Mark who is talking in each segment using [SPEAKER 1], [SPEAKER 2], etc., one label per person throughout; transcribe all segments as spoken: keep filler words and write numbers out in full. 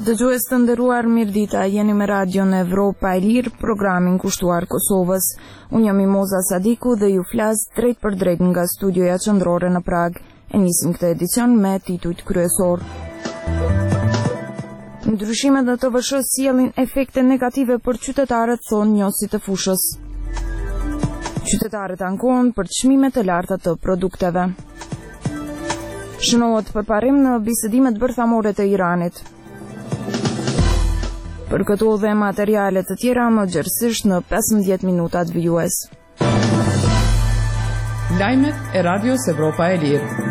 [SPEAKER 1] Dëgjues të nderuar, mirëdita, jeni me Radion Evropa e Lirë, programin kushtuar Kosovës. Unë jam Mimoza Sadiku dhe ju flas drejt për drejt nga studioja qendrore në Prag. E nisim këtë edicion me titujt kryesor. Ndryshimet në T V S sjellin efekte negative për qytetarët, thonë njësit të fushës. Qytetarët ankohen për çmime të larta të produkteve. Shënohet përparim në bisedimet bërthamore të Iranit. Për këto dhe materialet të tjera më gjërësisht në pesëmbëdhjetë minutat vijues.
[SPEAKER 2] Lajmet e Radios Evropa e Lirë.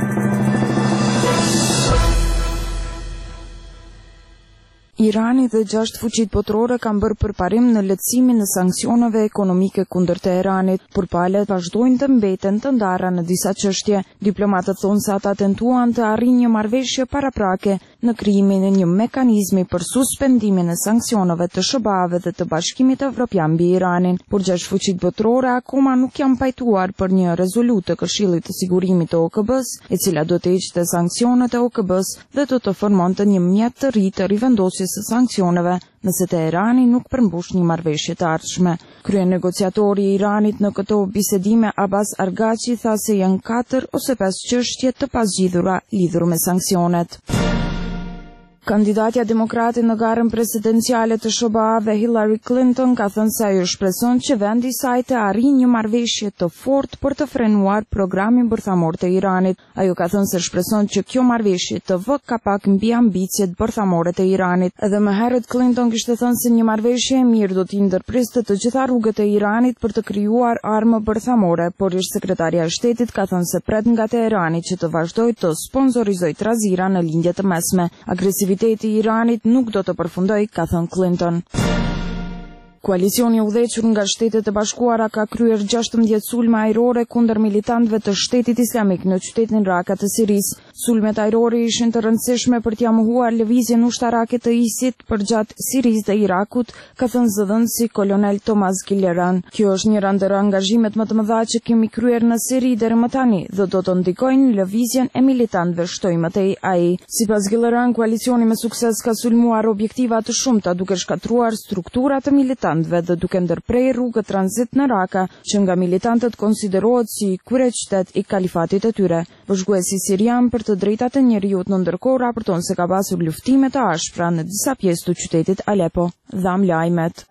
[SPEAKER 1] Irani dhe gjashtë fuqit botërore kanë bërë përparim në lehtësimin e sanksioneve ekonomike kundër Teheranit, por palët vazhdojnë të mbeten të ndara në disa çështje. Diplomatët thonë se ata tentuan të arrijnë një marrëveshje paraprake në krijimin e një mekanizmi për suspendimin e sanksioneve të S B A-ve dhe të Bashkimit Evropian mbi Iranin, por gjashtë fuqit botërore akoma nuk janë pajtuar për një rezolutë të Këshillit të Sigurimit të O K B-s, e cila do të heqte sanksionet e O K B-s dhe do të formonte një mjet të ri të rivendosjes së sanksioneve nëse Teherani nuk përmbush një marrëveshje të ardhshme. Krye negociatori i Iranit në këto bisedime Abbas Argaqi tha se janë katër ose pesë çështje të pasgjidhura lidhur me sanksionet. Kandidatja demokrate në garën presidenciale të S B A-ve Hillary Clinton ka thënë se ajo shpreson që vendi i saj të arrijë një marrëveshje të fortë për të frenuar programin bërthamor të Iranit. Ajo ka thënë se shpreson që kjo marrëveshje të vë kapak mbi ambicjet bërthamore të Iranit. Edhe më herët Clinton kishte thënë se një marrëveshje e mirë do t'i ndërpriste të gjitha rrugët e Iranit për të krijuar armë bërthamore, por ish sekretaria e shtetit ka thënë se pret nga Teherani që të vazhdojë të sponsorizojë trazira në lindje të mesme. Agresiviteti i Iranit nuk do të përfundoj, ka thënë Clinton. Koalicioni i udhëhequr nga Shtetet e Bashkuara ka kryer gjashtëmbëdhjetë sulme ajrore kundër militantëve të Shtetit Islamik në qytetin Raqqa të Sirisë. Sulmet ajrore ishin të rëndësishme për t'ia mohuar lëvizjen ushtarake të ISIS përgjatë Sirisë dhe Irakut, ka thënë zëdhënësi kolonel Thomas Gilleran. Kjo është një ndër angazhimet më të mëdha që kemi kryer në Siri deri më tani dhe do të ndikojnë lëvizjen e militantëve, shtoi më tej ai. Sipas Gilleran, koalicioni me sukses ka sulmuar objektiva të shumta duke shkatruar struktura të militantëve dhe duke ndërprej rrugë tranzit në Raqqa, që nga militantët konsiderohet si kryeqytet i kalifatit e tyre. Bashkuesi sirian për të drejtat e njerëzit në ndërkohë raporton se ka pasur luftime të ashpra në disa pjesë të qytetit Aleppo. Dham lajmet.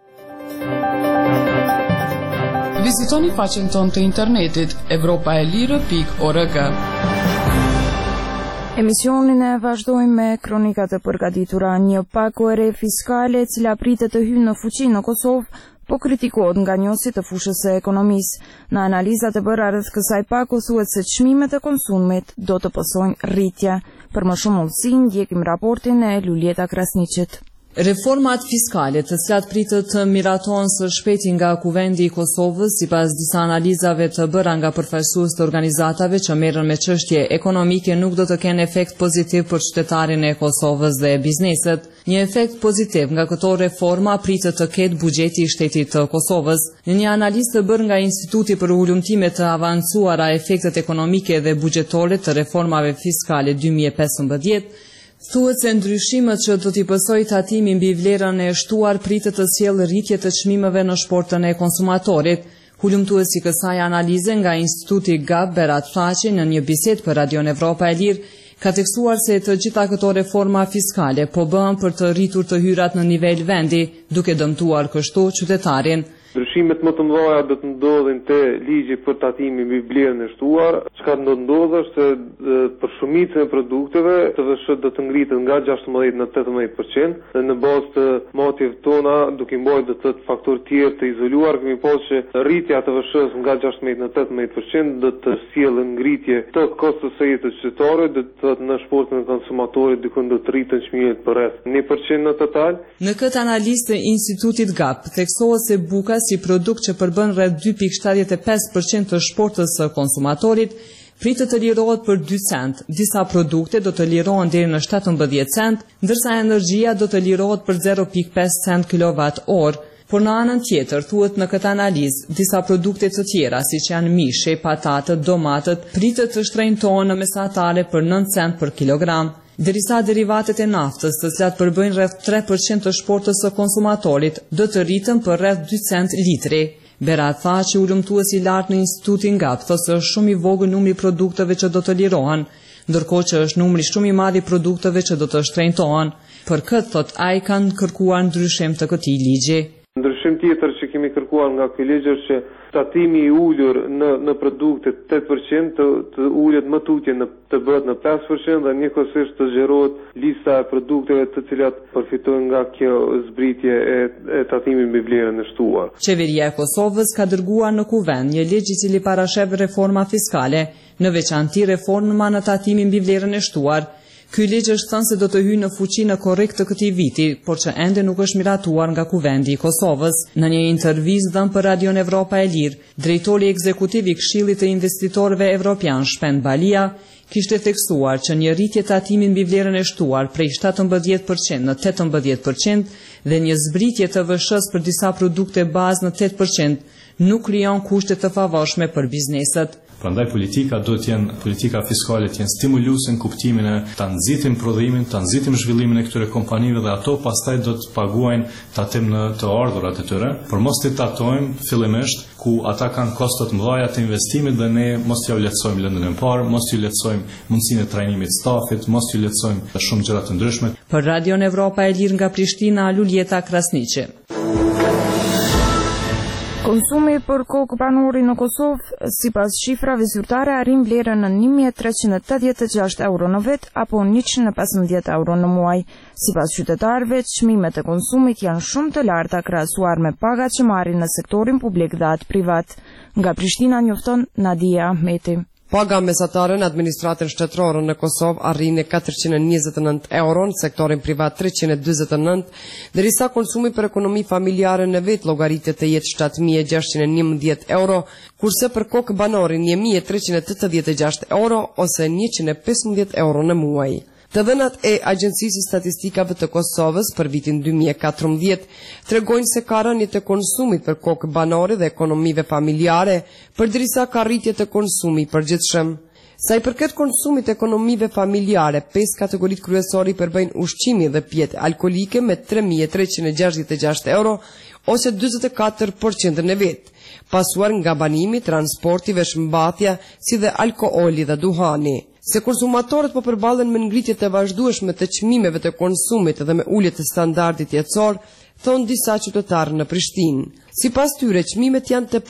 [SPEAKER 2] Vizitoni faqen tonë të internetit evropaelire pikë org.
[SPEAKER 1] Emisionin e vazhdojmë me kronikat e përgatitura. Një paku e re fiskale, e cila pritet të hyjë në fuqi në Kosovë, po kritikohet nga njësi të fushës së ekonomisë. Në analizat e bëra rreth kësaj paku thuhet se çmimet e konsumit do të pësojnë rritje. Për më shumë ullësi, ndjekim raportin e Luljeta Krasniqit.
[SPEAKER 3] Reformat fiskale të cilat pritet të miratojnë së shpejti nga Kuvendi i Kosovës, sipas disa analizave të bëra nga përfaqësues të organizatave që merren me çështje ekonomike, nuk do të kenë efekt pozitiv për qytetarin e Kosovës dhe bizneset. Një efekt pozitiv nga këto reforma pritet të ketë buxheti i shtetit të Kosovës. Në një analizë të bërë nga Instituti për Ulëmtime të Avancuara efektet ekonomike dhe buxhetore të reformave fiskale dy mijë e pesëmbëdhjetë, thuhet se ndryshimet që do t'i pësojë tatimi mbi vlerën e shtuar pritet të sjellë rritje të çmimeve në shportën e konsumatorit. Hulumtuesi kësaj analize nga Instituti Gab Berat Faqi në një bisedë për Radion Evropa e Lirë ka theksuar se të gjitha këto reforma fiskale po bëhen për të rritur të hyrat në nivel vendi, duke dëmtuar kështu qytetarin.
[SPEAKER 4] Ndryshimet më të mëdha do të ndodhin te ligji për tatimin mbi vlerën e shtuar. Çka do të ndodhë është se për shumicën e produkteve T V S do të ngritet nga gjashtëmbëdhjetë në tetëmbëdhjetë përqind dhe në bazë të motiveve tona, duke mbajtur të faktorë tjerë të izoluar, kemi pasur që rritja e T V S-s nga gjashtëmbëdhjetë në tetëmbëdhjetë përqind do të sjellë ngritje të kostos së jetës qytetare, do të thotë në shportin e konsumatorit dikon do të rriten çmimet për rreth një përqind në total.
[SPEAKER 3] Në këtë analizë të Institutit Gap theksohet se buka si produkt që përbën rreth dy pikë shtatëdhjetë e pesë përqind të shportës së konsumatorit, pritet të lirohet për dy cent. Disa produkte do të lirohen deri në shtatëmbëdhjetë cent, ndërsa energjia do të lirohet për zero pikë pesë cent kilovat orë. Por në anën tjetër, thuhet në këtë analizë, disa produkte të tjera, siç janë mishi, patatët, domatët, pritet të shtrenjtohen në mesatare për nëntë cent për kilogram. Derisa derivatet e naftës, të cilat përbëjnë rreth tre përqind të shportës së konsumatorit, do të rritën për rreth dy cent litri. Berat tha që ulëmtuesi i lartë në Institutin Gap thotë se është shumë i vogël numri i produkteve që do të lirohen, ndërkohë që është numri shumë i madh i produkteve që do të shtrenjtohen. Për këtë, thot ai, kanë kërkuar ndryshim të këtij ligji.
[SPEAKER 4] Ndryshim tjetër që kemi kërkuar nga ky ligj është që tatimi i ulur në në produkte tetë përqind të, të ulet më tutje në të bëhet në pesë përqind dhe njëkohësisht të zgjerohet lista e produkteve të cilat përfitojnë nga kjo zbritje e, e tatimit mbi vlerën e shtuar.
[SPEAKER 3] Qeveria e Kosovës ka dërguar në Kuvend një ligj i cili parashef reforma fiskale, në veçanti reforma në tatimin mbi vlerën e shtuar. Ky ligj është thënë se do të hyjë në fuqi në korrik të këtij viti, por që ende nuk është miratuar nga Kuvendi i Kosovës. Në një intervistë dhënë për Radion Evropa e Lirë, drejtori ekzekutiv i Këshillit të Investitorëve Evropian, Shpend Balia, kishte theksuar që një rritje tatimi mbi vlerën e shtuar prej shtatëmbëdhjetë përqind në tetëmbëdhjetë përqind dhe një zbritje të V S H-s për disa produkte bazë në tetë përqind nuk krijon kushte të favorshme për bizneset.
[SPEAKER 5] Prandaj politika do të jenë, politika fiskale të jenë stimuluese në kuptimin e ta nxitim prodhimin, ta nxitim zhvillimin e këtyre kompanive dhe ato pastaj do të paguajnë tatim në të ardhurat e tyre, por mos të tatojmë fillimisht ku ata kanë kosto të mëdha të investimit dhe ne mos t'ju lehtësojmë lëndën e parë, mos t'ju lehtësojmë mundësinë e trajnimit të stafit, mos t'ju lehtësojmë shumë gjëra të ndryshme.
[SPEAKER 3] Për Radion Evropa e Lirë nga Prishtina, Luljeta Krasniqi.
[SPEAKER 1] Konsumi për kokë banori në Kosovë, sipas shifrave zyrtare, arrin vlerën në një mijë treqind e tetëdhjetë e gjashtë euro në vit apo njëqind e pesëmbëdhjetë euro në muaj. Sipas qytetarëve, çmimet e konsumit janë shumë të larta krahasuar me pagat që marrin në sektorin publik dhe atë privat. Nga Prishtina njofton Nadia Ahmeti.
[SPEAKER 6] Paga mesatare në administratën shtetërore në Kosovë arrin në katërqind e njëzet e nëntë euro, në sektorin privat treqind e dyzet e nëntë, derisa konsumi për ekonomi familjare në vit llogaritet të jetë shtatë mijë e gjashtëqind e njëmbëdhjetë euro, kurse për kokë banori një mijë e treqind e tetëdhjetë e gjashtë euro ose njëqind e pesëmbëdhjetë euro në muaj. Të dhënat e Agjencisë Statistikave të Kosovës për vitin dy mijë e katërmbëdhjetë tregojnë se ka rënje të konsumit për kokë banore dhe ekonomive familjare, përderisa ka rritje të konsumit përgjithshëm. Sa i përket konsumit ekonomive familjare, pesë kategoritë kryesore i përbëjnë ushqimi dhe pjetë alkolike me tre mijë e treqind e gjashtëdhjetë e gjashtë euro ose dyzet e katër përqind në vit, pasuar nga banimi, transporti, veshmbathja, si dhe alkooli dhe duhani. Se konsumatorët po përballen me ngritje të vazhdueshme të çmimeve të konsumit dhe me ulje të standardit jetësor, thon disa qytetarë në Prishtinë. Sipas tyre, çmimet janë të